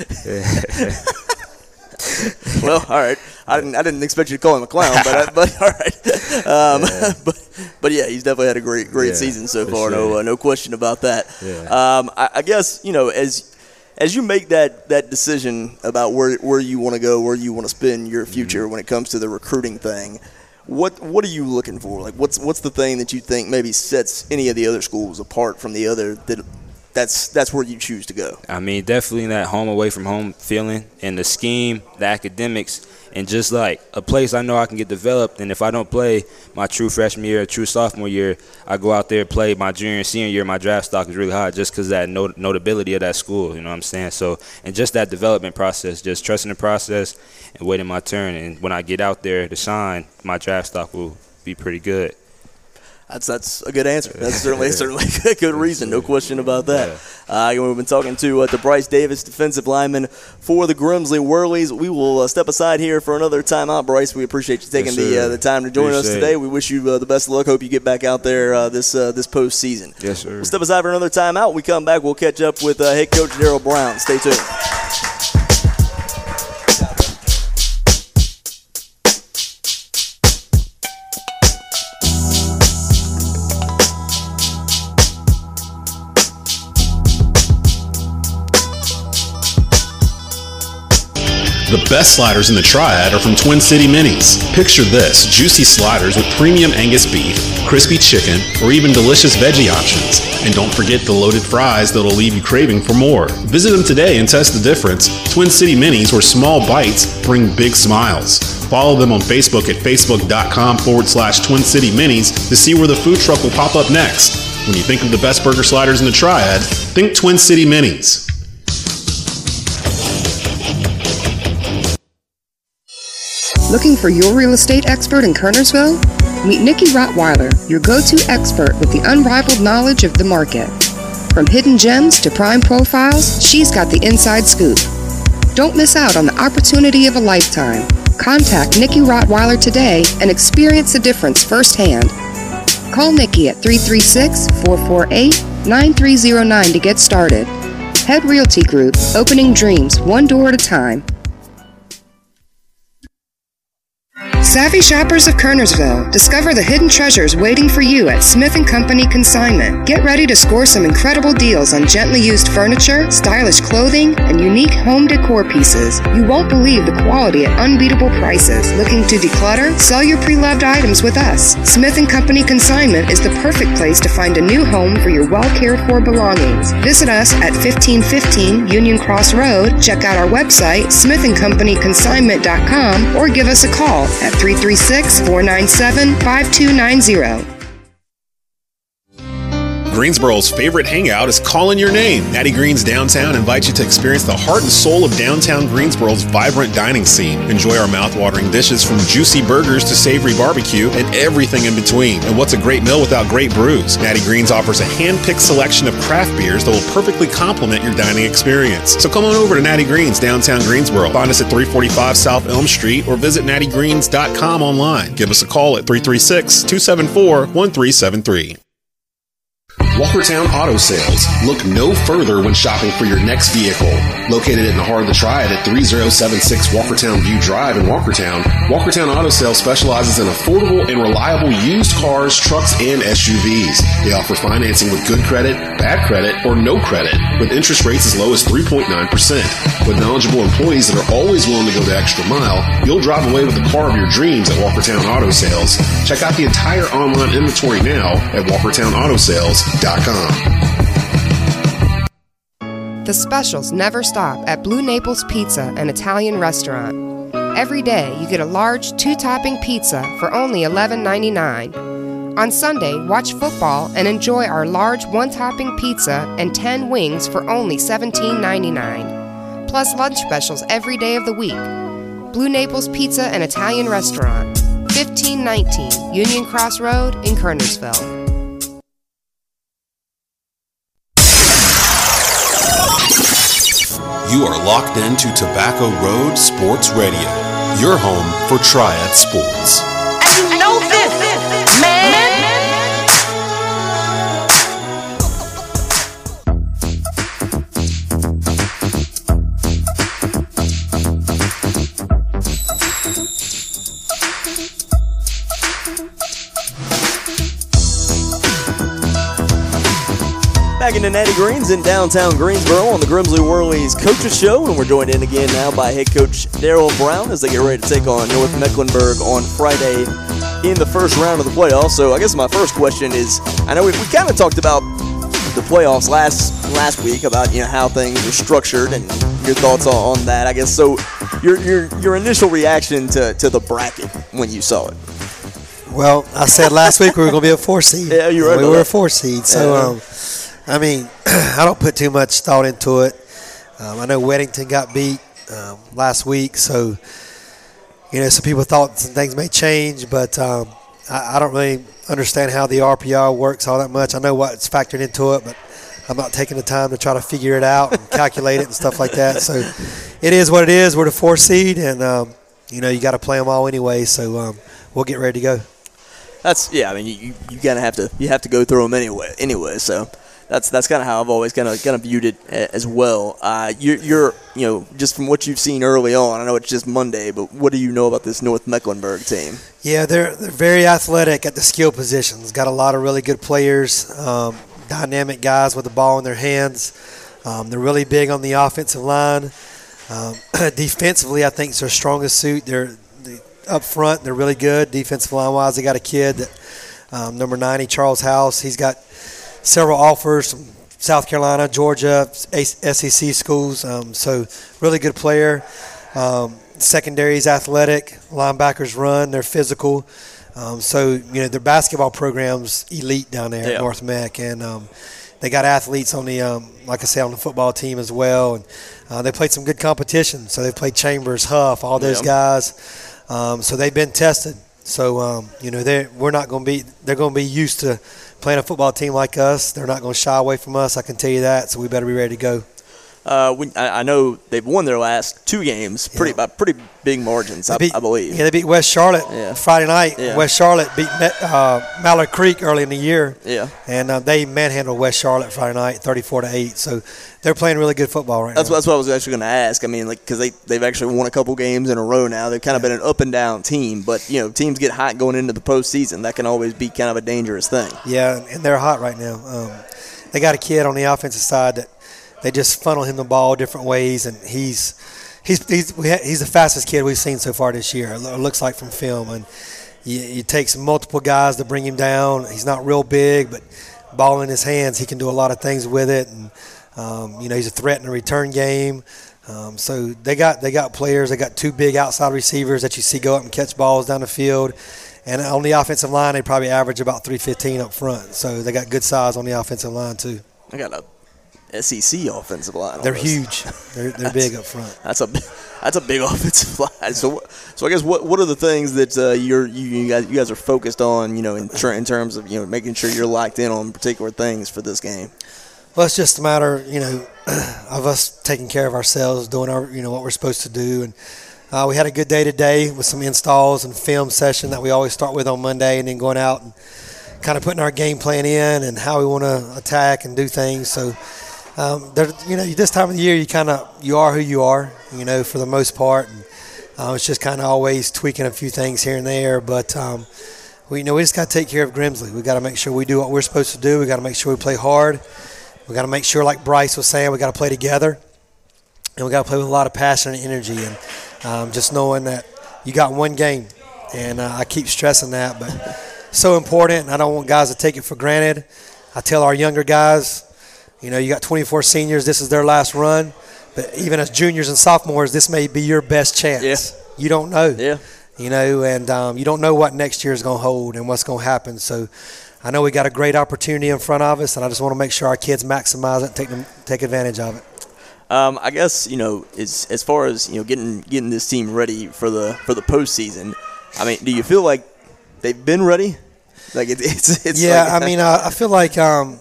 Well, all right. I didn't. I didn't expect you to call him a clown, but but all right. Um, yeah. But but yeah, he's definitely had a great great yeah, season so far. Sure. No uh, no question about that. Yeah. Um, I, I guess you know as as you make that, that decision about where where you want to go, where you want to spend your future mm-hmm. when it comes to the recruiting thing, what what are you looking for? Like, what's what's the thing that you think maybe sets any of the other schools apart from the other that that's that's where you choose to go? I mean, definitely that home away from home feeling and the scheme, the academics, and just like a place I know I can get developed. And if I don't play my true freshman year, true sophomore year, I go out there, play my junior and senior year, my draft stock is really high just because of that not- notability of that school, you know what I'm saying? So, and just that development process, just trusting the process and waiting my turn. And when I get out there to shine, my draft stock will be pretty good. That's that's a good answer. That's certainly certainly a good reason, no question about that. Uh, we've been talking to uh, to Bryce Davis, defensive lineman for the Grimsley Whirlies. We will uh, step aside here for another timeout. Bryce, we appreciate you taking yes, the uh, the time to join appreciate us today. It. We wish you uh, the best of luck. Hope you get back out there uh, this uh, this postseason. Yes, sir. We'll step aside for another timeout. When we come back, we'll catch up with uh, head coach Daryl Brown. Stay tuned. The best sliders in the Triad are from Twin City Minis. Picture this, juicy sliders with premium Angus beef, crispy chicken, or even delicious veggie options. And don't forget the loaded fries that'll leave you craving for more. Visit them today and test the difference. Twin City Minis, where small bites bring big smiles. Follow them on Facebook at facebook.com forward slash Twin City Minis to see where the food truck will pop up next. When you think of the best burger sliders in the Triad, think Twin City Minis. Looking for your real estate expert in Kernersville? Meet Nikki Rottweiler, your go-to expert with the unrivaled knowledge of the market. From hidden gems to prime profiles, she's got the inside scoop. Don't miss out on the opportunity of a lifetime. Contact Nikki Rottweiler today and experience the difference firsthand. Call Nikki at three three six, four four eight, nine three zero nine to get started. Head Realty Group, opening dreams one door at a time. Savvy shoppers of Kernersville, discover the hidden treasures waiting for you at Smith and Company Consignment. Get ready to score some incredible deals on gently used furniture, stylish clothing, and unique home decor pieces. You won't believe the quality at unbeatable prices. Looking to declutter? Sell your pre-loved items with us. Smith and Company Consignment is the perfect place to find a new home for your well-cared-for belongings. Visit us at fifteen fifteen Union Cross Road. Check out our website, smith and company consignment dot com, or give us a call at three three six, four nine seven, five two nine zero. Greensboro's favorite hangout is calling your name. Natty Greens Downtown invites you to experience the heart and soul of downtown Greensboro's vibrant dining scene. Enjoy our mouth-watering dishes from juicy burgers to savory barbecue and everything in between. And what's a great meal without great brews? Natty Greens offers a hand-picked selection of craft beers that will perfectly complement your dining experience. So come on over to Natty Greens Downtown Greensboro. Find us at three forty-five South Elm Street or visit natty greens dot com online. Give us a call at three three six, two seven four, one three seven three. Walkertown Auto Sales. Look no further when shopping for your next vehicle. Located in the heart of the Triad at three oh seven six Walkertown View Drive in Walkertown, Walkertown Auto Sales specializes in affordable and reliable used cars, trucks, and S U Vs. They offer financing with good credit, bad credit, or no credit, with interest rates as low as three point nine percent. With knowledgeable employees that are always willing to go the extra mile, you'll drive away with the car of your dreams at Walkertown Auto Sales. Check out the entire online inventory now at walkertown auto sales dot com. The specials never stop at Blue Naples Pizza, an Italian restaurant. Every day you get a large two-topping pizza for only eleven ninety-nine. On Sunday, watch football and enjoy our large one-topping pizza and ten wings for only seventeen ninety-nine. Plus lunch specials every day of the week. Blue Naples Pizza, an Italian restaurant. fifteen nineteen Union Cross Road in Kernersville. You are locked into Tobacco Road Sports Radio, your home for Triad Sports. And you know this, man. back into Natty Greens in downtown Greensboro on the Grimsley Whirlies Coaches Show, and we're joined in again now by head coach Daryl Brown as they get ready to take on North Mecklenburg on Friday in the first round of the playoffs. So I guess my first question is, I know we, we kind of talked about the playoffs last last week, about you know how things are structured and your thoughts on, on that. I guess so. Your your your initial reaction to, to the bracket when you saw it. Well, I said last week we were going to be a four seed. Yeah, you're right. We were a four seed. So, yeah. um, I mean, I don't put too much thought into it. Um, I know Weddington got beat um, last week, so you know some people thought some things may change, but um, I, I don't really understand how the R P R works all that much. I know what's factored into it, but I'm not taking the time to try to figure it out and calculate it and stuff like that. So it is what it is. We're the four seed, and um, you know you got to play them all anyway. So um, we'll get ready to go. That's yeah. I mean, you you kind of have to you have to go through them anyway. Anyway, so that's that's kind of how I've always kind of kind of viewed it as well. Uh, you're, you're you know just from what you've seen early on. I know it's just Monday, but what do you know about this North Mecklenburg team? Yeah, they're they're very athletic at the skill positions. Got a lot of really good players, um, dynamic guys with the ball in their hands. Um, they're really big on the offensive line. Um, defensively, I think it's their strongest suit. They're up front, they're really good. Defensive line-wise, they got a kid, that um, number ninety, Charles House. He's got several offers from South Carolina, Georgia, S E C schools. Um, so really good player. Um, secondary's athletic. Linebackers run. They're physical. Um, so, you know, their basketball program's elite down there yeah. at North Meck. And um, they got athletes on the, um, like I said, on the football team as well. And uh, they played some good competition. So they played Chambers, Huff, all those yeah. guys. Um, so they've been tested. So, um, you know, they're, we're not going to be – they're going to be used to playing a football team like us. They're not going to shy away from us, I can tell you that. So we better be ready to go. Uh, we, I, I know they've won their last two games pretty yeah. by pretty big margins, I, beat, I believe. Yeah, they beat West Charlotte yeah. Friday night. Yeah. West Charlotte beat uh, Mallard Creek early in the year. Yeah. And uh, they manhandled West Charlotte Friday night, thirty-four to eight. So they're playing really good football right that's now. What, that's what I was actually going to ask. I mean, like, because they, they've actually won a couple games in a row now. They've kind of yeah. been an up and down team. But, you know, teams get hot going into the postseason. That can always be kind of a dangerous thing. Yeah, and they're hot right now. Um, they got a kid on the offensive side that they just funnel him the ball different ways, and he's he's he's he's the fastest kid we've seen so far this year. It looks like from film, and you, you takes multiple guys to bring him down. He's not real big, but ball in his hands, he can do a lot of things with it, and um, you know he's a threat in the return game. Um, so they got they got players. They got two big outside receivers that you see go up and catch balls down the field. And on the offensive line, they probably average about three fifteen up front. So they got good size on the offensive line too. I got a S E C offensive line. They're huge. They're they're big up front. That's a that's a big offensive line. So so I guess what what are the things that uh, you're you, you guys you guys are focused on? You know, in ter- in terms of you know making sure you're locked in on particular things for this game. Well, it's just a matter, you know, of us taking care of ourselves, doing our you know what we're supposed to do, and uh, we had a good day today with some installs and film session that we always start with on Monday, and then going out and kind of putting our game plan in and how we want to attack and do things. So. Um, you know, this time of the year, you kind of you are who you are, you know, for the most part, and uh, it's just kind of always tweaking a few things here and there. But um, we you know we just got to take care of Grimsley. We got to make sure we do what we're supposed to do. We got to make sure we play hard. We got to make sure, like Bryce was saying, we got to play together, and we got to play with a lot of passion and energy, and um, just knowing that you got one game, and uh, I keep stressing that, but so important. And I don't want guys to take it for granted. I tell our younger guys. You know, you got twenty-four seniors. This is their last run. But even as juniors and sophomores, this may be your best chance. Yeah. You don't know. Yeah. You know, and um, you don't know what next year is going to hold and what's going to happen. So I know we got a great opportunity in front of us, and I just want to make sure our kids maximize it and take them, take advantage of it. Um, I guess, you know, as as far as, you know, getting getting this team ready for the for the postseason, I mean, do you feel like they've been ready? Like it, it's it's yeah. Like, I mean, I, I feel like um,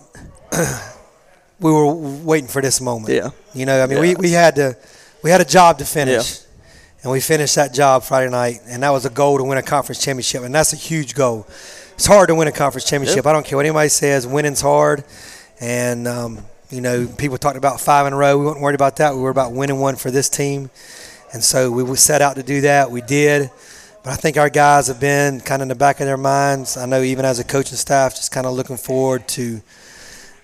we were waiting for this moment. Yeah. You know, I mean, yeah. we, we had to we had a job to finish, yeah. and we finished that job Friday night, and that was a goal to win a conference championship, and that's a huge goal. It's hard to win a conference championship. Yeah. I don't care what anybody says. Winning's hard, and um, you know, people talked about five in a row. We weren't worried about that. We were about winning one for this team, and so we set out to do that. We did. But I think our guys have been kind of in the back of their minds. I know even as a coaching staff, just kind of looking forward to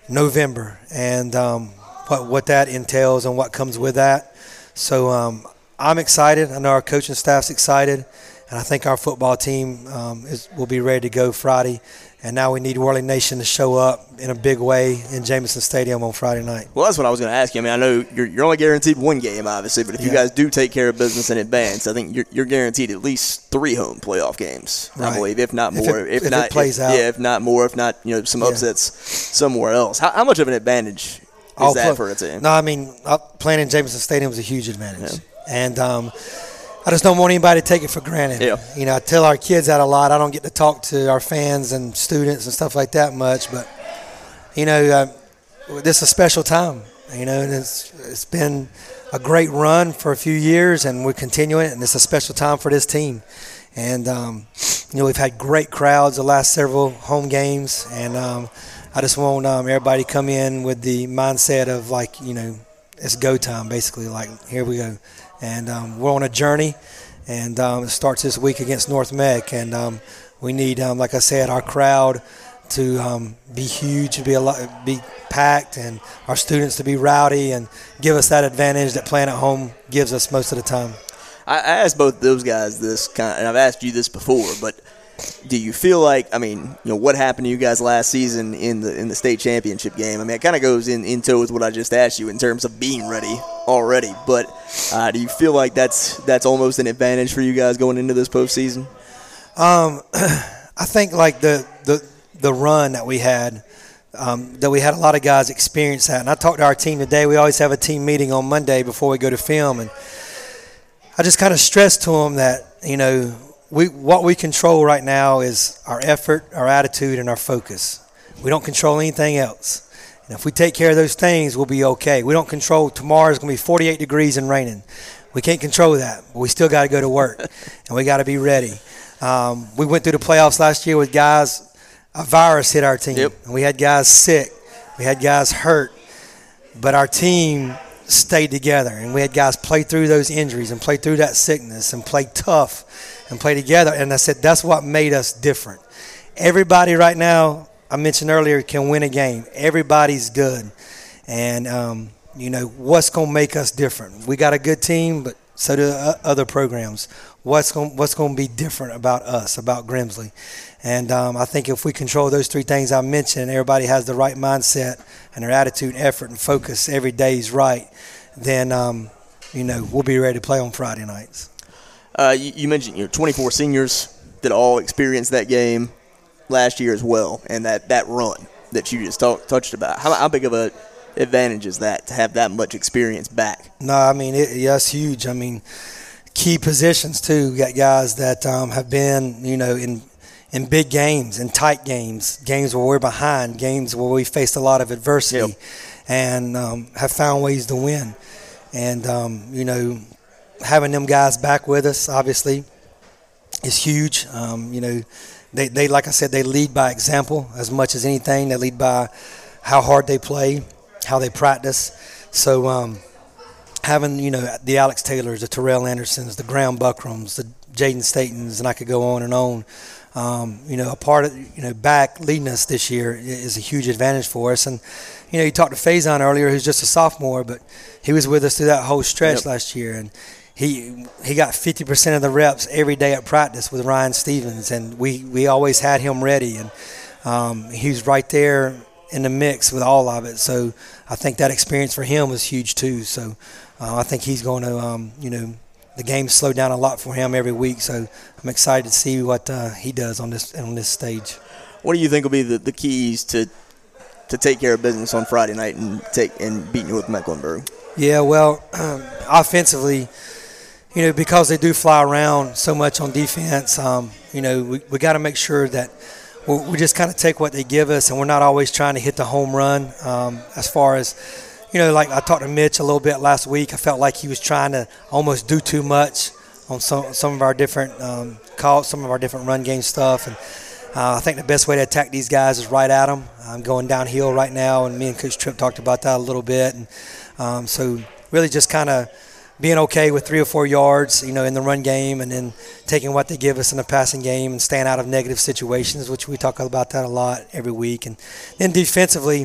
November, and um, what what that entails and what comes with that. So um, I'm excited. I know our coaching staff's excited, and I think our football team um, is, will be ready to go Friday. And now we need Whirling Nation to show up in a big way in Jameson Stadium on Friday night. Well, that's what I was going to ask you. I mean, I know you're, you're only guaranteed one game, obviously, but if yeah. you guys do take care of business in advance, I think you're, you're guaranteed at least three home playoff games, right. I believe, if not more. If it, if if not, it plays if, out. Yeah, if not more, if not, you know, some upsets yeah. somewhere else. How, how much of an advantage is All that play, for a team? No, I mean, playing in Jameson Stadium is a huge advantage. Yeah. And um, I just don't want anybody to take it for granted. Yeah. You know, I tell our kids that a lot. I don't get to talk to our fans and students and stuff like that much, but, you know, uh, this is a special time, you know, and it's it's been a great run for a few years, and we're continuing it, and it's a special time for this team. And, um, you know, we've had great crowds the last several home games, and um, I just want um, everybody to come in with the mindset of, like, you know, it's go time, basically, like, here we go. And um, we're on a journey, and um, it starts this week against North Meck. And um, we need, um, like I said, our crowd to um, be huge, to be a lot, be packed, and our students to be rowdy and give us that advantage that playing at home gives us most of the time. I asked both those guys this, kind of, and I've asked you this before, but do you feel like, I mean, you know, what happened to you guys last season in the in the state championship game? I mean, it kind of goes in, in tow with what I just asked you in terms of being ready already. But uh, do you feel like that's that's almost an advantage for you guys going into this postseason? Um, I think like the the the run that we had, um, that we had a lot of guys experience that. And I talked to our team today. We always have a team meeting on Monday before we go to film, and I just kind of stressed to them that, you know, We, what we control right now is our effort, our attitude, and our focus. We don't control anything else. And if we take care of those things, we'll be okay. We don't control tomorrow's going to be forty-eight degrees and raining. We can't control that, but we still got to go to work, and we got to be ready. Um, we went through the playoffs last year with guys, a virus hit our team. Yep. And we had guys sick. We had guys hurt. But our team stayed together, and we had guys play through those injuries and play through that sickness and play tough and play together. And I said, that's what made us different. Everybody right now, I mentioned earlier, can win a game. Everybody's good. And, um, you know, what's going to make us different? We got a good team, but so do other programs. What's going what's going to be different about us, about Grimsley? And um, I think if we control those three things I mentioned, everybody has the right mindset and their attitude, effort, and focus every day is right, then, um, you know, we'll be ready to play on Friday nights. Uh, you, you mentioned, you know, twenty-four seniors that all experienced that game last year as well, and that, that run that you just talk, touched about. How, how big of a advantage is that to have that much experience back? No, I mean, it, yeah, it's huge. I mean, key positions, too. We got guys that um, have been, you know, in in big games, in tight games, games where we're behind, games where we faced a lot of adversity, yep. and um, have found ways to win. And, um, you know, having them guys back with us, obviously, is huge. Um, you know, they, they, like I said, they lead by example as much as anything. They lead by how hard they play, how they practice. So um, having, you know, the Alex Taylors, the Terrell Andersons, the Graham Buckrams, the Jaden Statons, and I could go on and on. Um, you know, a part of, you know, back leading us this year is a huge advantage for us. And, you know, you talked to Faison earlier, who's just a sophomore, but he was with us through that whole stretch yep. last year. And he he got fifty percent of the reps every day at practice with Ryan Stevens, and we, we always had him ready. And um, he was right there in the mix with all of it. So I think that experience for him was huge too. So uh, I think he's going to, um, you know, the game slowed down a lot for him every week, so I'm excited to see what uh, he does on this on this stage. What do you think will be the, the keys to to take care of business on Friday night and take and beat North Mecklenburg? Yeah, well, um, offensively, you know, because they do fly around so much on defense, um, you know, we we got to make sure that we we just kind of take what they give us, and we're not always trying to hit the home run. Um, as far as You know, like I talked to Mitch a little bit last week. I felt like he was trying to almost do too much on some some of our different um, calls, some of our different run game stuff. And uh, I think the best way to attack these guys is right at them. I'm going downhill right now, and me and Coach Tripp talked about that a little bit. And um, so really just kind of being okay with three or four yards, you know, in the run game, and then taking what they give us in the passing game and staying out of negative situations, which we talk about that a lot every week. And then defensively,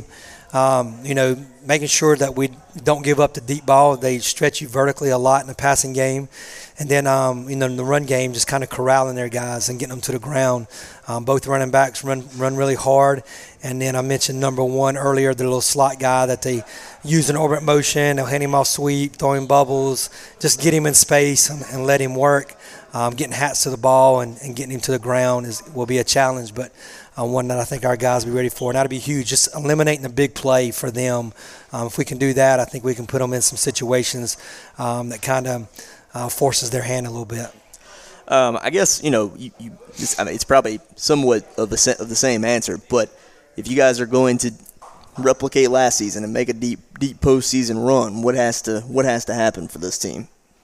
Um, you know, making sure that we don't give up the deep ball. They stretch you vertically a lot in the passing game. And then, um, you know, in the run game, just kind of corralling their guys and getting them to the ground. Um, both running backs run run really hard. And then I mentioned number one earlier, the little slot guy that they use in orbit motion. They'll hand him off sweep, throwing bubbles, just get him in space and, and let him work. Um, getting hats to the ball and, and getting him to the ground is will be a challenge, but uh, one that I think our guys will be ready for. And that'll be huge, just eliminating the big play for them. Um, if we can do that, I think we can put them in some situations um, that kind of uh, forces their hand a little bit. Um, I guess, you know, you, you, it's, I mean, it's probably somewhat of the, of the same answer, but if you guys are going to replicate last season and make a deep deep postseason run, what has to what has to happen for this team?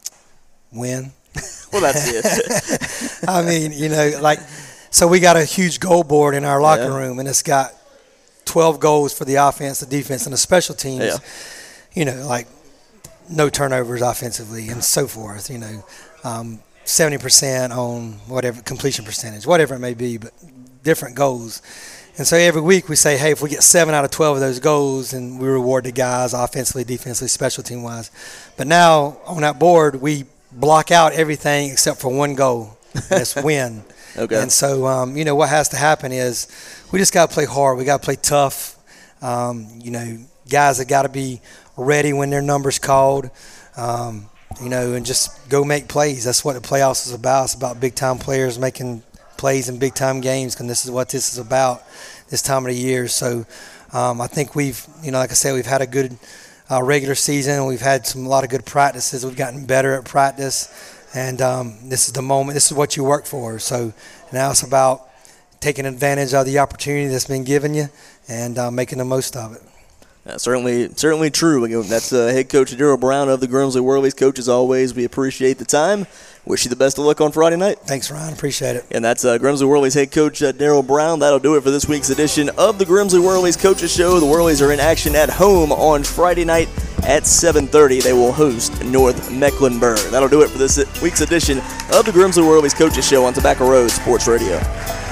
Win. Well, that's it. I mean, you know, like, so we got a huge goal board in our locker yeah. room, and it's got twelve goals for the offense, the defense, and the special teams. Yeah. You know, like no turnovers offensively and so forth, you know, um, seventy percent on whatever completion percentage, whatever it may be, but different goals. And so every week we say, hey, if we get seven out of twelve of those goals, and we reward the guys offensively, defensively, special team wise. But now on that board, we block out everything except for one goal. That's win. Okay. And so, um, you know, what has to happen is we just got to play hard. We got to play tough. Um, you know, guys have got to be ready when their number's called, um, you know, and just go make plays. That's what the playoffs is about. It's about big-time players making plays in big-time games, and this is what this is about this time of the year. So um, I think we've, you know, like I said, we've had a good uh, regular season. We've had some a lot of good practices. We've gotten better at practice, and um, this is the moment. This is what you work for. So now it's about taking advantage of the opportunity that's been given you and uh, making the most of it. Uh, certainly, certainly true. Again, that's uh, head coach Daryl Brown of the Grimsley Whirlies. Coach, as always, we appreciate the time. Wish you the best of luck on Friday night. Thanks, Ryan. Appreciate it. And that's uh, Grimsley Whirlies head coach uh, Daryl Brown. That'll do it for this week's edition of the Grimsley Whirlies Coaches Show. The Whirlies are in action at home on Friday night at seven thirty. They will host North Mecklenburg. That'll do it for this week's edition of the Grimsley Whirlies Coaches Show on Tobacco Road Sports Radio.